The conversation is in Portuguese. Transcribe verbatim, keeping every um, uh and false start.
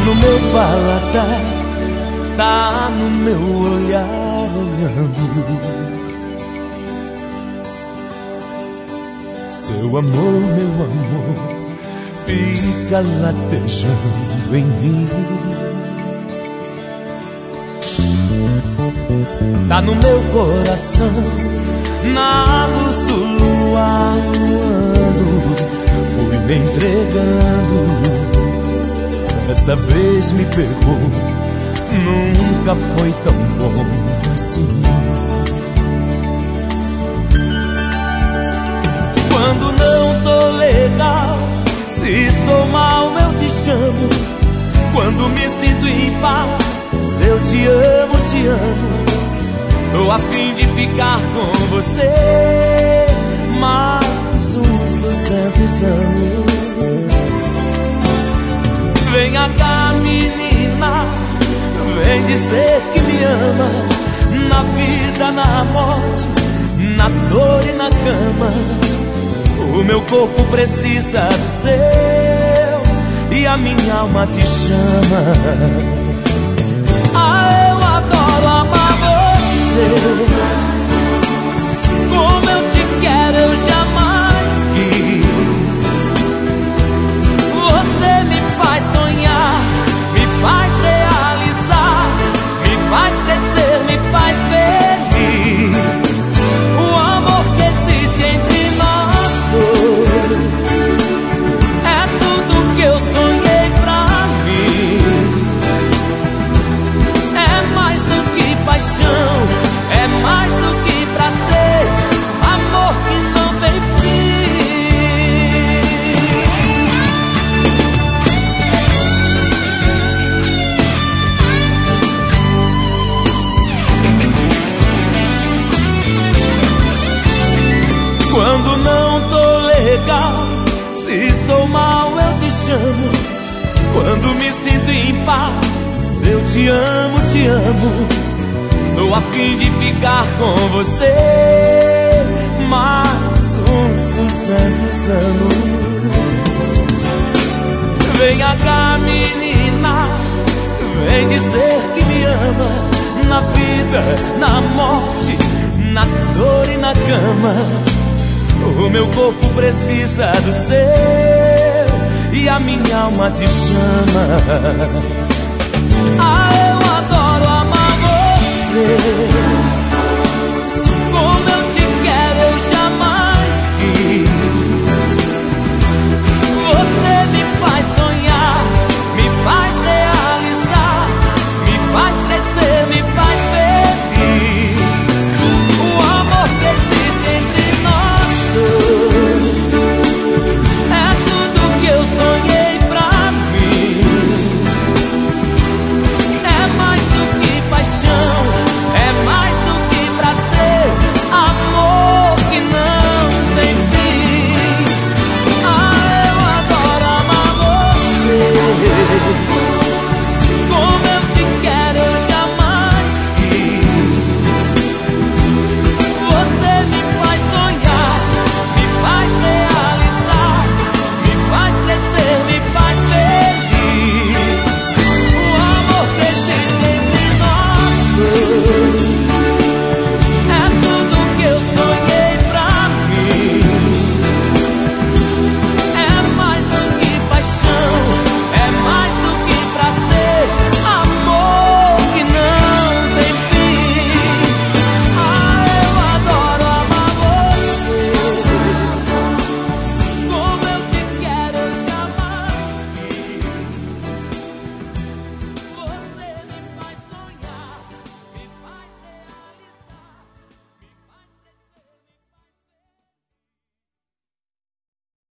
no meu paladar, tá no meu olhar olhando. Seu amor, meu amor, fica latejando em mim. Tá no meu coração, na luz do luar, fui me entregando. Dessa vez me pegou, nunca foi tão bom assim. Quando não tô legal, se estou mal eu te chamo. Quando me sinto em paz, eu te amo, te amo. Tô a fim de ficar com você mais uns duzentos anos. Venha cá, menina, vem dizer que me ama. Na vida, na morte, na dor e na cama. O meu corpo precisa do seu e a minha alma te chama. Ah, eu adoro amar você, como eu te quero eu jamais quis. Você me faz sonhar, me faz realizar, me faz crescer, me faz feliz. O amor que existe entre nós dois é tudo que eu sonhei pra mim. É mais do que paixão, é mais do que prazer, amor que não tem fim. Quando não tô legal, se estou mal eu te chamo. Quando me sinto em paz, eu te amo, te amo. Tô a fim de ficar com você mais uns duzentos anos. Venha cá, menina, vem dizer que me ama. Na vida, na morte, na dor e na cama. O meu corpo precisa do seu e a minha alma te chama. Ah, eu adoro amar você,